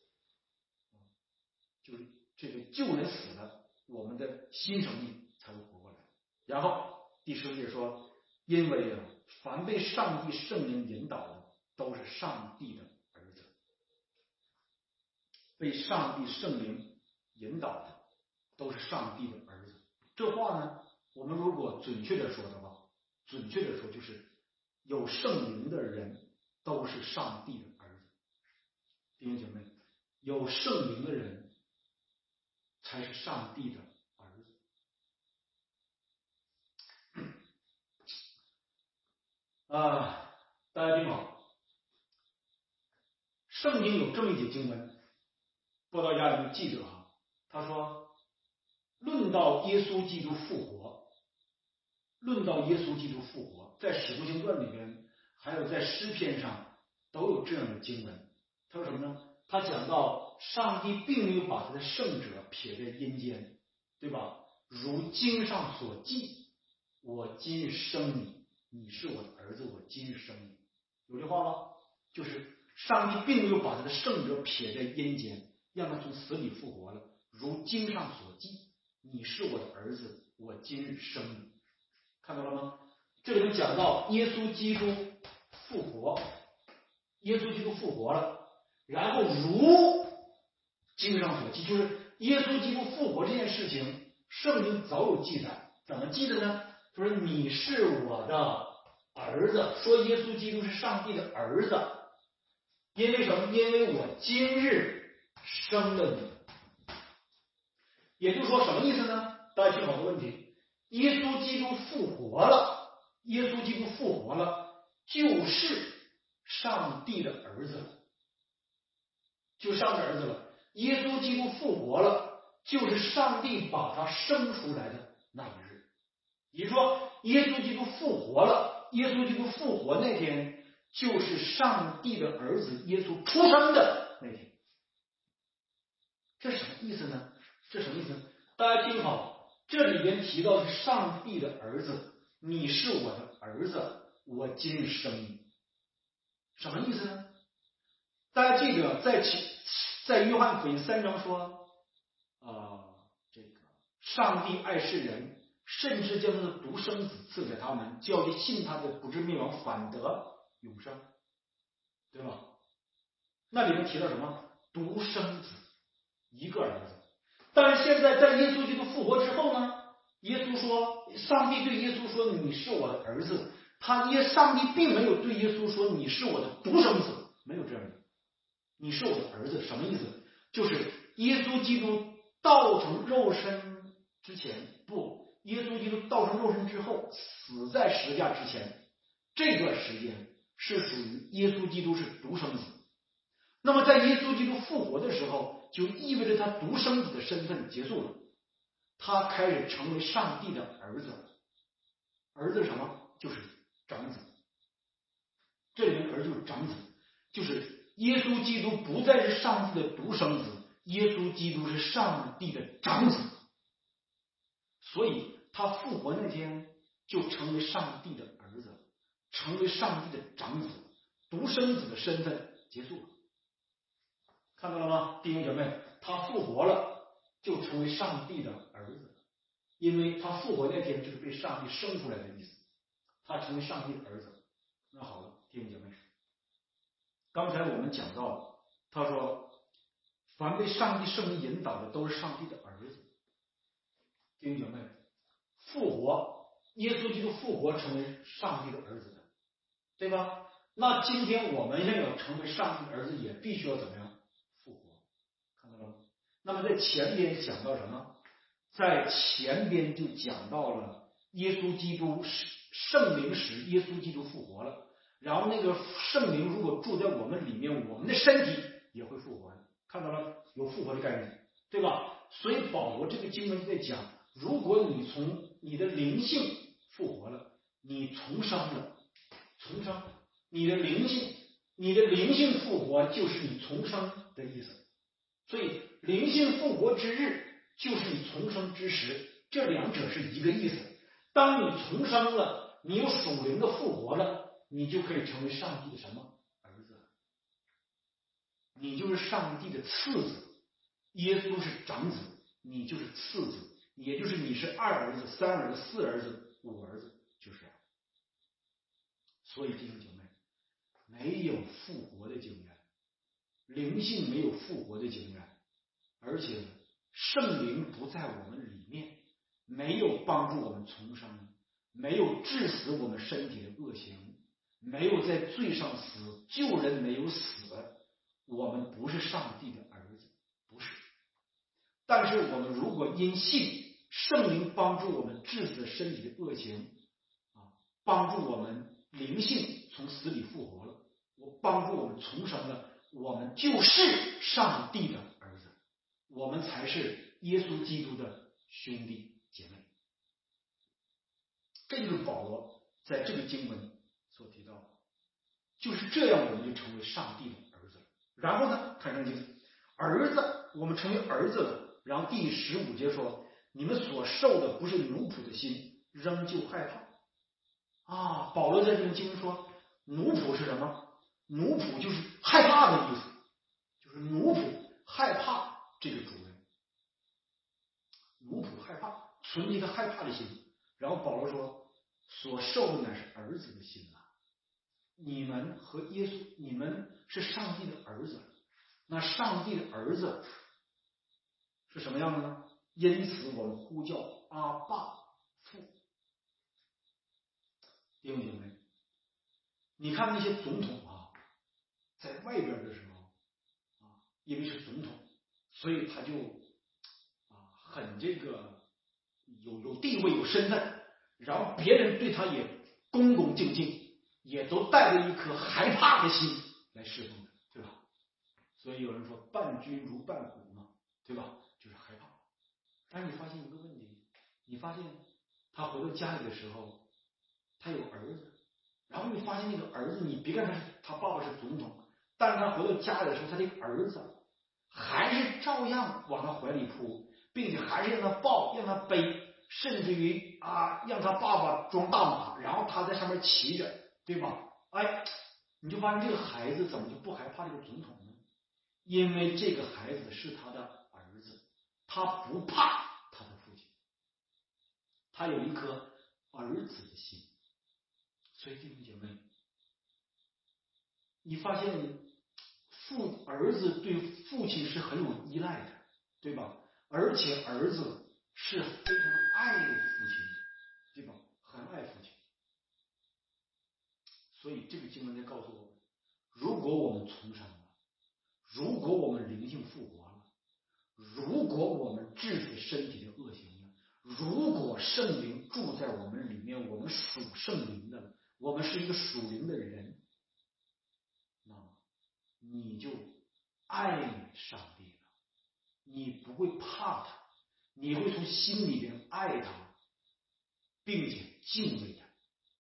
就是这个旧人死了，我们的新生命才会活过来。然后第十节说，因为啊，凡被上帝圣灵引导的，都是上帝的儿子。被上帝圣灵引导的都是上帝的儿子。这话呢，我们如果准确的说的话，准确的说就是有圣灵的人都是上帝的儿子。弟兄姐妹，有圣灵的人才是上帝的儿子。啊，大家听好，圣经有这么一节经文，布道家里面记者啊，他说，论到耶稣基督复活，论到耶稣基督复活，在使徒行传里边，还有在诗篇上都有这样的经文。他说什么呢？他讲到上帝并没有把他的圣者撇在阴间，对吧？如经上所记，我今日生你，你是我的儿子，我今日生你。有这话吗？就是上帝并没有把他的圣者撇在阴间，让他从死里复活了，如经上所记，你是我的儿子，我今日生你。看到了吗？这里面讲到耶稣基督复活，耶稣基督复活了，然后如经上所记，就是耶稣基督复活这件事情，圣经早有记载。怎么记的呢？说你是我的儿子，说耶稣基督是上帝的儿子，因为什么？因为我今日生了你。也就是说什么意思呢？大家听好个问题，耶稣基督复活了，耶稣基督复活了，就是上帝的儿子了，就是上帝的儿子了。耶稣基督复活了，就是上帝把他生出来的那一日。也就是说，耶稣基督复活了，耶稣基督复活那天，就是上帝的儿子耶稣出生的那天。这什么意思呢？这什么意思呢？大家听好，这里边提到是上帝的儿子，你是我的儿子，我今日生你。什么意思呢？大家记得在其在约翰福音三章说，呃，这个上帝爱世人，甚至将他的独生子赐给他们，叫其信他的不至灭亡，反得永生，对吧？那里面提到什么？独生子，一个儿子。但是现在在耶稣基督复活之后呢，耶稣说，上帝对耶稣说，你是我的儿子。他耶上帝并没有对耶稣说，你是我的独生子，没有这样的。你是我的儿子，什么意思？就是耶稣基督道成肉身之前，不，耶稣基督道成肉身之后，死在十字架之前，这段时间是属于耶稣基督是独生子。那么在耶稣基督复活的时候，就意味着他独生子的身份结束了，他开始成为上帝的儿子。儿子是什么？就是长子。这里面儿子就是长子，就是耶稣基督不再是上帝的独生子，耶稣基督是上帝的长子。所以他复活那天就成为上帝的儿子，成为上帝的长子，独生子的身份结束了。看到了吗，弟兄姐妹？他复活了，就成为上帝的儿子，因为他复活那天就是被上帝生出来的意思，他成为上帝的儿子。那好了，弟兄姐妹，刚才我们讲到了，他说凡被上帝圣灵引导的都是上帝的儿子。弟兄姐妹，复活，耶稣基督复活成为上帝的儿子的，对吧？那今天我们要有成为上帝的儿子，也必须要怎么样复活？看到了吗？那么在前边讲到什么？在前边就讲到了耶稣基督圣灵使耶稣基督复活了，然后那个圣灵如果住在我们里面，我们的身体也会复活的。看到了，有复活的概念，对吧？所以保罗这个经文就在讲，如果你从你的灵性复活了，你重生了，重生，你的灵性，你的灵性复活就是你重生的意思。所以灵性复活之日就是你重生之时，这两者是一个意思。当你重生了，你有属灵的复活了，你就可以成为上帝的什么儿子？你就是上帝的次子。耶稣是长子，你就是次子，也就是你是二儿子、三儿子、四儿子、五儿子，就是这样。所以弟兄姐妹，没有复活的经验，灵性没有复活的经验，而且圣灵不在我们里面，没有帮助我们重生，没有治死我们身体的恶行，没有在罪上死，救人没有死，我们不是上帝的儿子，不是。但是我们如果因信圣灵帮助我们治死身体的恶行啊，帮助我们灵性从死里复活了，我帮助我们重生了，我们就是上帝的儿子，我们才是耶稣基督的兄弟姐妹。这就是保罗在这个经文所提到的，就是这样我们就成为上帝的儿子。然后呢，看圣经，儿子，我们成为儿子了。然后第十五节说，你们所受的不是奴仆的心，仍旧害怕啊。保罗在这个经文说，奴仆是什么？奴仆就是害怕的意思，就是奴仆害怕这个主人，奴仆害怕，存一个害怕的心。然后保罗说，所受的乃是儿子的心啊。你们和耶稣，你们是上帝的儿子，那上帝的儿子是什么样的呢？因此我们呼叫阿爸父。弟兄姐妹，你看那些总统啊，在外边的时候啊，因为是总统，所以他就啊很这个有有地位有身份，然后别人对他也恭恭敬敬，也都带着一颗害怕的心来侍奉他，对吧？所以有人说伴君如伴虎嘛，对吧？就是害怕。但是你发现一个问题，你发现他回到家里的时候，他有儿子，然后你发现那个儿子，你别看他是他爸爸是总统，但是他回到家里的时候，他这个儿子还是照样往他怀里扑，并且还是让他抱，让他背，甚至于啊让他爸爸装大马，然后他在上面骑着，对吧？哎，你就发现这个孩子怎么就不害怕这个总统呢？因为这个孩子是他的儿子，他不怕他的父亲，他有一颗儿子的心。所以弟兄姐妹，你发现父儿子对父亲是很有依赖的，对吧？而且儿子是非常爱父亲，对吧？很爱父亲。所以这个经文在告诉我们，如果我们重生了，如果我们灵性复活了，如果我们治死身体的恶行了， 如果圣灵住在我们里面，我们属圣灵的，我们是一个属灵的人，那么你就爱上帝了，你不会怕他，你会从心里边爱他，并且敬畏他，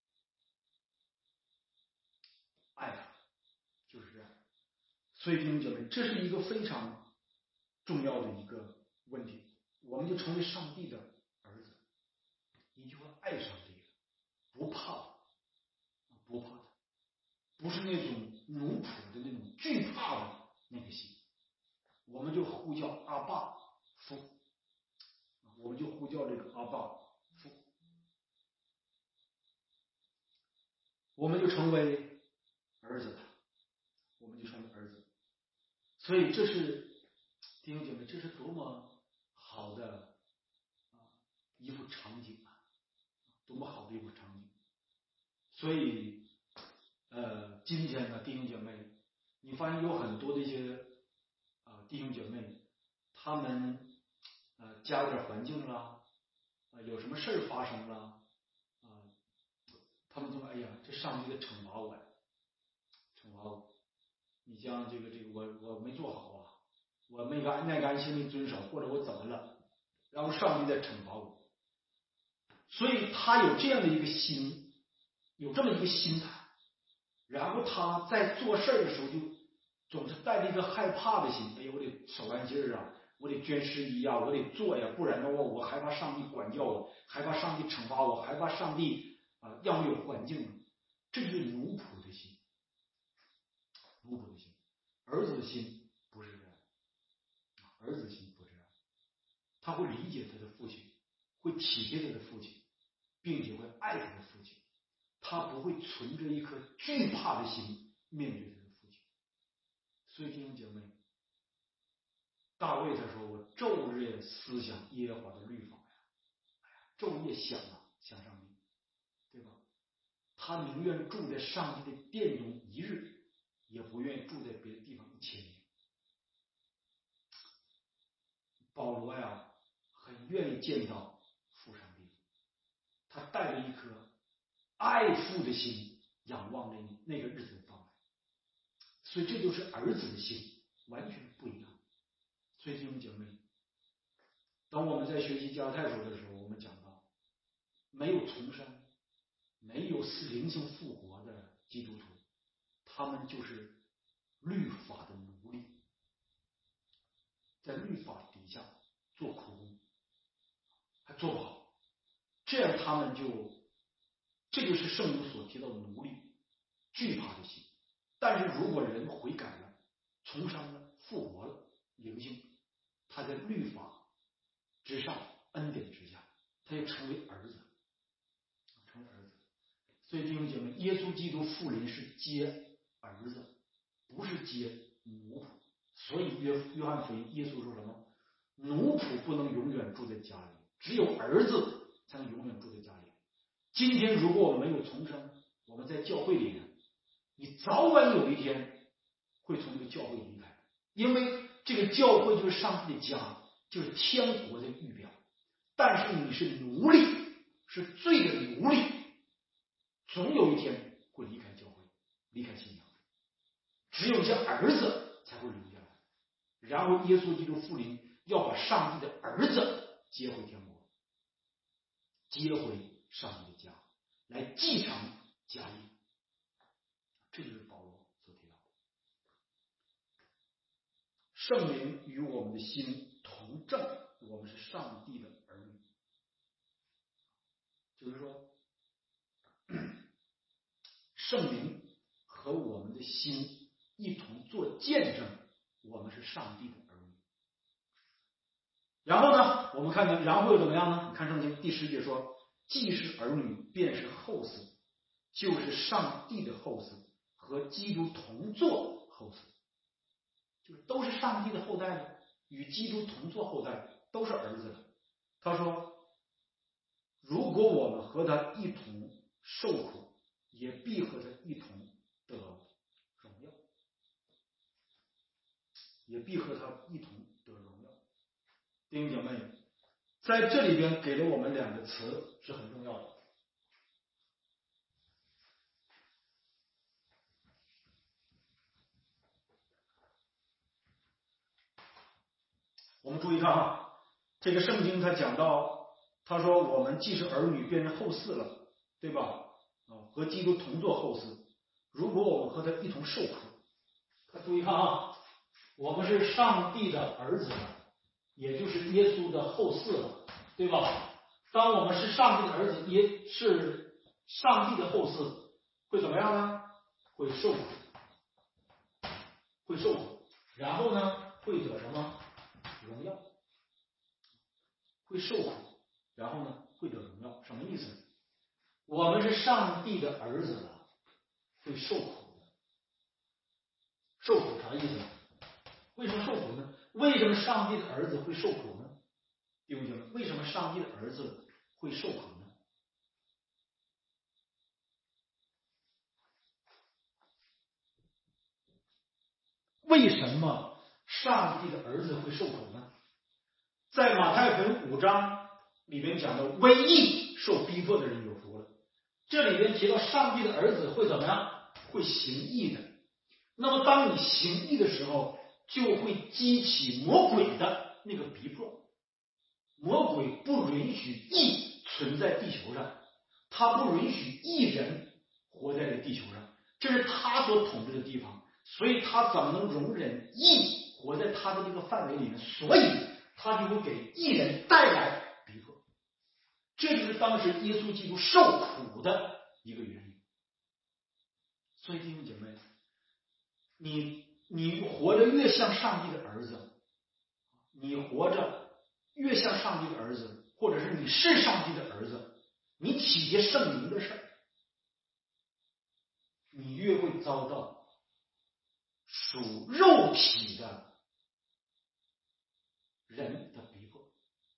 爱他就是这样。所以弟兄姐妹，这是一个非常重要的一个问题，我们就成为上帝的儿子，你就会爱上帝了，不怕，不怕他，不是那种奴仆的那种惧怕的那个心，我们就呼叫阿爸父，我们就呼叫这个阿爸父，我们就成为儿子了，我们就成为儿子。所以这是弟兄姐妹，这是多么好的一幅场景啊，多么好的一幅场景。所以呃，今天呢，弟兄姐妹，你发现有很多的一些啊、呃、弟兄姐妹，他们呃家里边环境啦，啊、呃、有什么事儿发生了啊、呃，他们就说：“哎呀，这上帝在惩罚我呀，惩罚我！你像这个这个我我没做好啊，我没干耐干性没遵守，或者我怎么了，然后上帝在惩罚我。”所以他有这样的一个心，有这么一个心态，然后他在做事的时候就总是带着一个害怕的心，哎呀，我得手按劲儿啊，我得捐施仪啊，我得做呀，不然的话我害怕上帝管教我，害怕上帝惩罚我，害怕上帝啊、呃、让我有环境，这就是奴仆的心，奴仆的心，儿子的心不是这样，儿子的心不是这样，他会理解他的父亲，会体贴他的父亲，并且会爱他的父亲，他不会存着一颗惧怕的心面对他的父亲。所以弟兄姐妹，大卫他说：“我昼夜思想耶和华的律法呀，昼夜想啊，想上帝，对吧？他宁愿住在上帝的殿中一日，也不愿意住在别的地方一千年。”保罗呀，很愿意见到父上帝，他带着一颗爱父的心，仰望那那个日子的到来。所以这就是儿子的心，完全不一样。所以弟兄姐妹，当我们在学习加拉太书的时候，我们讲到，没有重生、没有灵性复活的基督徒，他们就是律法的奴隶，在律法底下做苦工，还做不好，这样他们就，这就是圣经所提到的奴隶，惧怕的心。但是如果人悔改了，重生了，复活了，灵性，他在律法之上，恩典之下，他就成为儿子，成为儿子。所以弟兄姐妹，耶稣基督复临是接儿子，不是接奴仆。所以约约翰福音耶稣说什么？奴仆不能永远住在家里，只有儿子才能永远住在家里。今天如果我们没有重生，我们在教会里面，你早晚有一天会从这个教会离开，因为这个教会就是上帝的家，就是天国的预表。但是你是奴隶，是罪的奴隶，总有一天会离开教会，离开信仰。只有这儿子才会留下来，然后耶稣基督复临，要把上帝的儿子接回天国，接回上帝的家，来继承家业。这就是保罗所提到的，圣灵与我们的心同证，我们是上帝的儿女。就是说，圣灵和我们的心一同做见证，我们是上帝的儿女。然后呢，我们看看，然后又怎么样呢？你看圣经第十节说，既是儿女，便是后嗣，就是上帝的后嗣，和基督同作后嗣，就是都是上帝的后代了，与基督同作后代，都是儿子了。他说，如果我们和他一同受苦，也必和他一同得荣耀，也必和他一同得荣耀。弟兄姐妹， 在这里边给了我们两个词是很重要的。我们注意看啊，这个圣经他讲到，他说我们既是儿女，便是后嗣了，对吧？啊，和基督同作后嗣。如果我们和他一同受苦，他注意看啊，我们是上帝的儿子了，也就是耶稣的后嗣了，对吧？当我们是上帝的儿子，也是上帝的后嗣，会怎么样呢？会受苦，会受苦，然后呢，会得什么？荣耀。会受苦，然后呢，会得荣耀。什么意思？我们是上帝的儿子了，会受苦的。受苦啥意思？为什么受苦呢？为什么上帝的儿子会受苦呢？弟兄姐妹，为什么上帝的儿子会受苦呢？为什么上帝的儿子会受苦呢？在马太福音五章里面讲的，为义受逼迫的人有福了。这里边提到上帝的儿子会怎么样？会行义的。那么当你行义的时候，就会激起魔鬼的那个逼迫。魔鬼不允许义存在地球上，他不允许义人活在这个地球上，这是他所统治的地方，所以他怎么能容忍义活在他的这个范围里面？所以他就会给义人带来逼迫。这就是当时耶稣基督受苦的一个原因。所以弟兄姐妹，你你活着越像上帝的儿子，你活着越像上帝的儿子，或者是你是上帝的儿子，你体贴圣灵的事儿，你越会遭到属肉体的人的逼迫，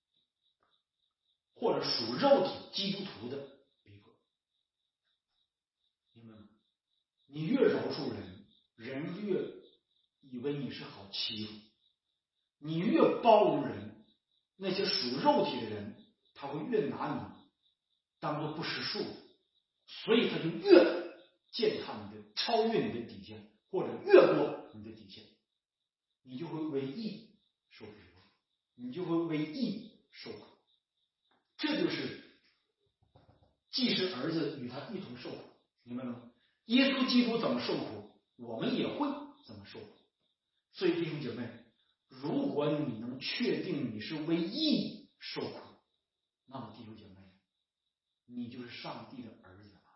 或者属肉体基督徒的逼迫。明白吗？你越饶恕人，人越以为你是好欺负；你越包容人，那些属肉体的人，他会越拿你当做不识数，所以他就越践踏你的，超越你的底线，或者越过你的底线，你就会为义受逼迫，你就会为义受苦。这就是既是儿子与他一同受苦，明白吗？耶稣基督怎么受苦，我们也会怎么受苦。所以弟兄姐妹，如果你能确定你是为义受苦，那么弟兄姐妹，你就是上帝的儿子了。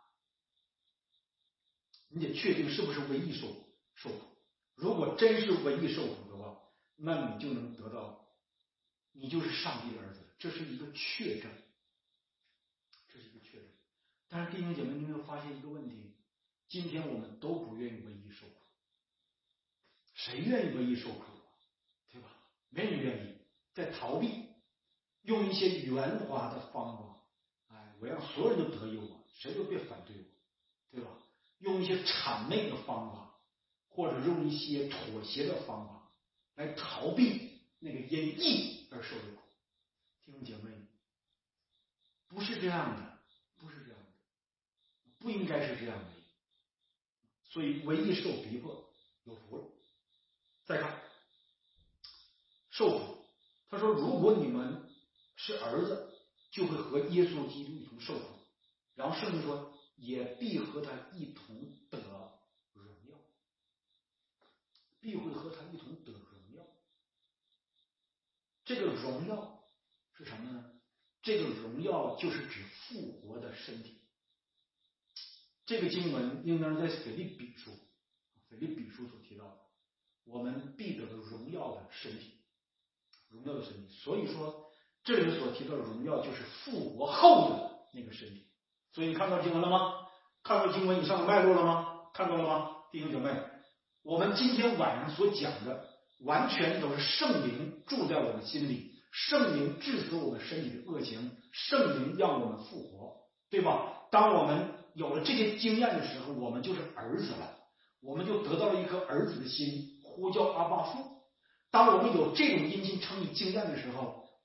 你得确定是不是为义受受苦。如果真是为义受苦的话，那你就能得到，你就是上帝的儿子，这是一个确证，这是一个确证。但是弟兄姐妹，你有没有发现一个问题？今天我们都不愿意为义受苦，谁愿意为义受苦啊？对吧？没人愿意，在逃避，用一些圆滑的方法，哎，我让所有人都得益我，谁都别反对我，对吧？用一些谄媚的方法，或者用一些妥协的方法来逃避那个因义而受的苦。弟兄姐妹，不是这样的，不是这样的，不应该是这样的。所以为义受逼迫有福了。再看受苦，他说如果你们是儿子，就会和耶稣基督一同受苦，然后圣经说也必和他一同得荣耀，必会和他一同得荣耀。这个荣耀是什么呢？这个荣耀就是指复活的身体。这个经文应当是在腓立比书腓立比书所提到的，我们必得荣耀的身体，荣耀的身体。所以说这里所提到的荣耀就是复活后的那个身体。所以你看到经文了吗？看到经文以上的脉络了吗？看到了吗？弟兄姐妹，我们今天晚上所讲的完全都是圣灵住在我们心里，圣灵治死我们身体的恶行，圣灵让我们复活，对吧？当我们有了这些经验的时候，我们就是儿子了，我们就得到了一颗儿子的心，呼叫阿爸父。当我们有这种因信称义经验的时候，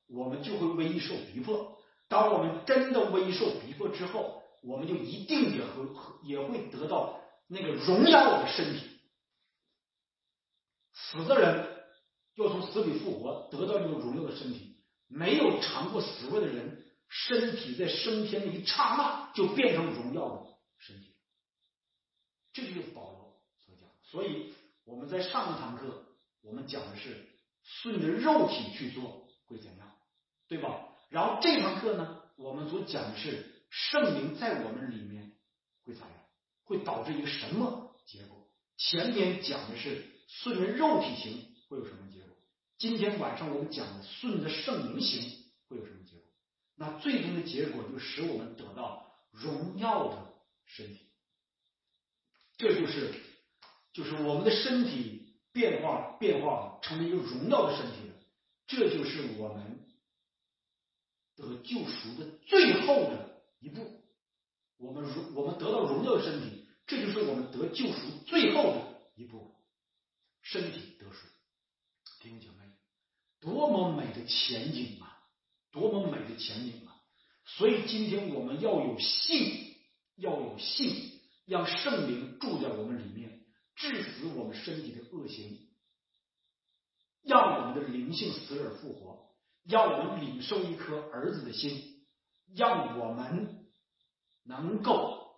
我们就会微受逼迫。当我们真的微受逼迫之后，我们就一定也会也会得到那个荣耀的身体。死的人要从死里复活，得到这个荣耀的身体。没有尝过死味的人，身体在升天的一刹那就变成荣耀的身体。这就是保罗所讲。所以我们在上一堂课我们讲的是顺着肉体去做会怎样，对吧？然后这堂课呢，我们所讲的是圣灵在我们里面会咋样，会导致一个什么结果。前面讲的是顺着肉体行会有什么结果，今天晚上我们讲的顺着圣灵行会有什么结果。那最终的结果就使我们得到荣耀的身体。这就是就是我们的身体变化变化成为一个荣耀的身体了。这就是我们得救赎的最后的一步。我们我们得到荣耀的身体，这就是我们得救赎最后的一步。身体得赎，弟兄姐妹，多么美的前景啊！多么美的前景啊！所以今天我们要有信，要有信，让圣灵住在我们里面，治死我们身体的恶行，让我们的灵性死而复活，让我们领受一颗儿子的心，让我们能够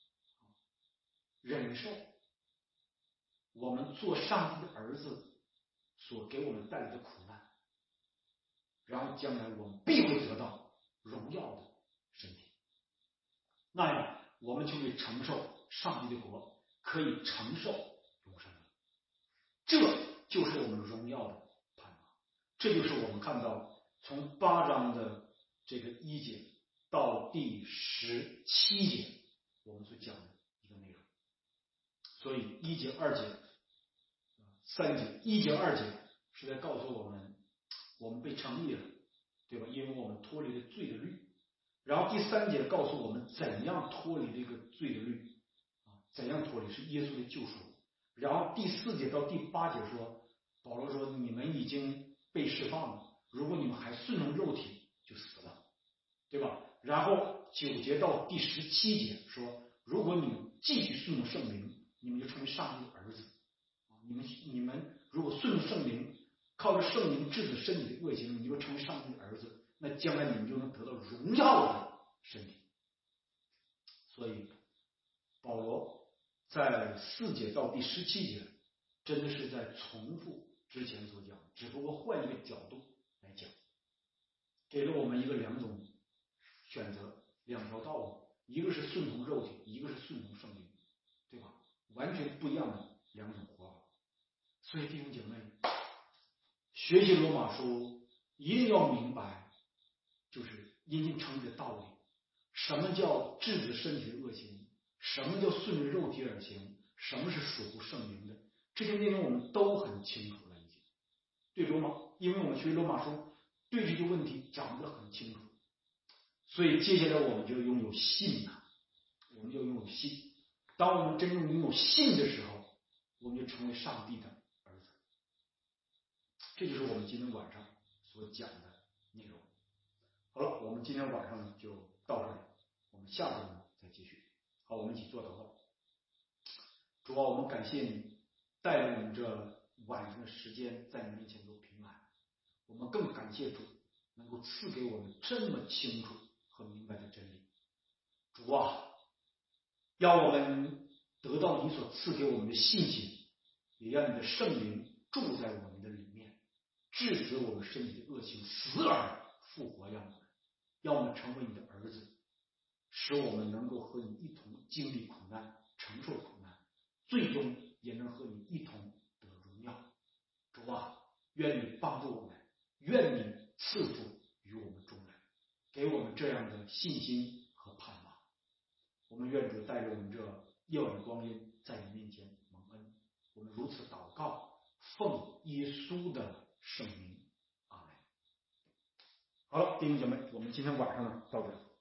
忍受我们做上帝的儿子所给我们带来的苦难，然后将来我们必会得到荣耀的身体，那样我们就会承受上帝的国，可以承受永生。这就是我们荣耀的盼望。这就是我们看到从八章的这个一节到第十七节我们所讲的一个内容。所以一节二节三节，一节二节是在告诉我们我们被称义了，对吧？因为我们脱离了罪的律。然后第三节告诉我们怎样脱离这个罪的律啊，怎样脱离是耶稣的救赎。然后第四节到第八节说，保罗说你们已经被释放了，如果你们还顺从肉体就死了，对吧？然后九节到第十七节说，如果你们继续顺从圣灵，你们就成为上帝的儿子。你们你们如果顺从圣灵，靠着圣灵治死身体的恶行，你就成为上帝的儿子，那将来你们就能得到荣耀的身体。所以保罗在四节到第十七节真的是在重复之前所讲，只不过换一个角度来讲，给了我们一个两种选择，两条道路，一个是顺从肉体，一个是顺从圣灵，对吧？完全不一样的两种活法。所以弟兄姐妹，学习罗马书一定要明白，就是因信称义的道理。什么叫治死身体的恶行？什么叫顺着肉体而行？什么是属乎圣灵的？这些内容我们都很清楚了，已经对罗马，因为我们学罗马书对这些问题讲得很清楚。所以接下来我们就拥有信呐、啊，我们就拥有信。当我们真正拥有信的时候，我们就成为上帝的儿子。这就是我们今天晚上所讲的内容。好了，我们今天晚上呢就到这里，我们下周呢再继续。好，我们一起做祷告。主啊，我们感谢你带领我们这晚上的时间在你面前都平安。我们更感谢主能够赐给我们这么清楚和明白的真理。主啊，让我们得到你所赐给我们的信心，也让你的圣灵住在我们的里面，制止我们身体的恶行，死而复活，让我们让我们成为你的儿子，使我们能够和你一同经历苦难，承受苦难，最终也能和你一同得荣耀。主啊，愿你帮助我们，愿你赐福于我们众人，给我们这样的信心和盼望。我们愿主带着我们这夜晚光阴在你面前蒙恩。我们如此祷告，奉耶稣的圣名，阿门。好了，弟兄姐妹，我们今天晚上呢到这里。